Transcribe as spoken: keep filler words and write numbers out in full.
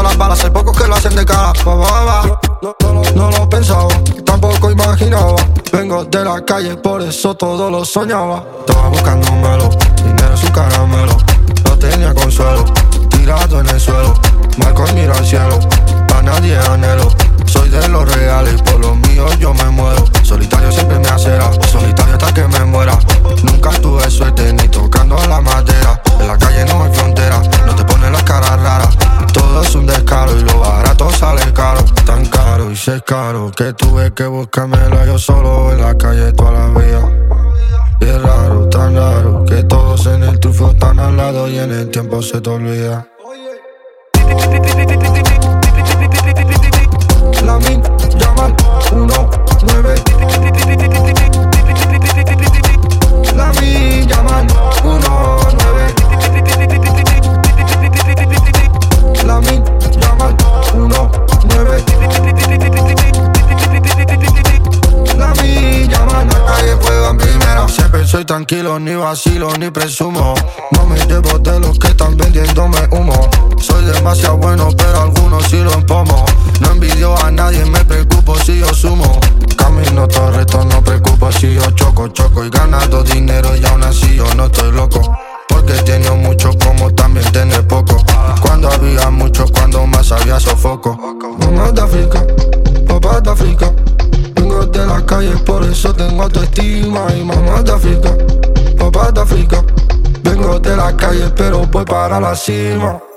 las balas, hay pocos que lo hacen de cara. Pa, pa, pa. No, no, no, no lo pensaba, tampoco imaginaba. Vengo de la calle, por eso todo lo soñaba. Estaba buscando un melo, dinero en su caramelo. No tenía consuelo, tirado en el suelo. Marco miro al cielo, pa' nadie anhelo. Soy de los reales, por los míos yo me muero. Solitario siempre me acera, solitario hasta que me muera. Nunca tuve suerte ni tocando la madera. En la calle no hay frontera, no te ponen las caras raras. Todo es un descaro y lo barato sale caro. Tan caro y si es caro que tuve que buscármela yo solo en la calle toda la vida. Y es raro, tan raro que todos en el trufo están al lado y en el tiempo se te olvida. La min llaman uno nueve. La min llaman uno nueve. La min llaman uno nueve. La min llaman a calle fuego en primera. Siempre soy tranquilo, ni vacilo, ni presumo. No me llevo de los que están vendiéndome humo. Soy demasiado bueno, pero algunos sí lo empomo. No envidio a nadie, me preocupo si yo sumo. Camino todo reto, no preocupo si yo choco, choco. Y ganando dinero y aún así yo no estoy loco. Porque he tenido mucho como también tener poco. Cuando había mucho, cuando más había sofoco. Mamá de África, papá de África. Vengo de la calle, por eso tengo autoestima. Y mamá de África, papá de África. Vengo de la calle, pero voy para la cima.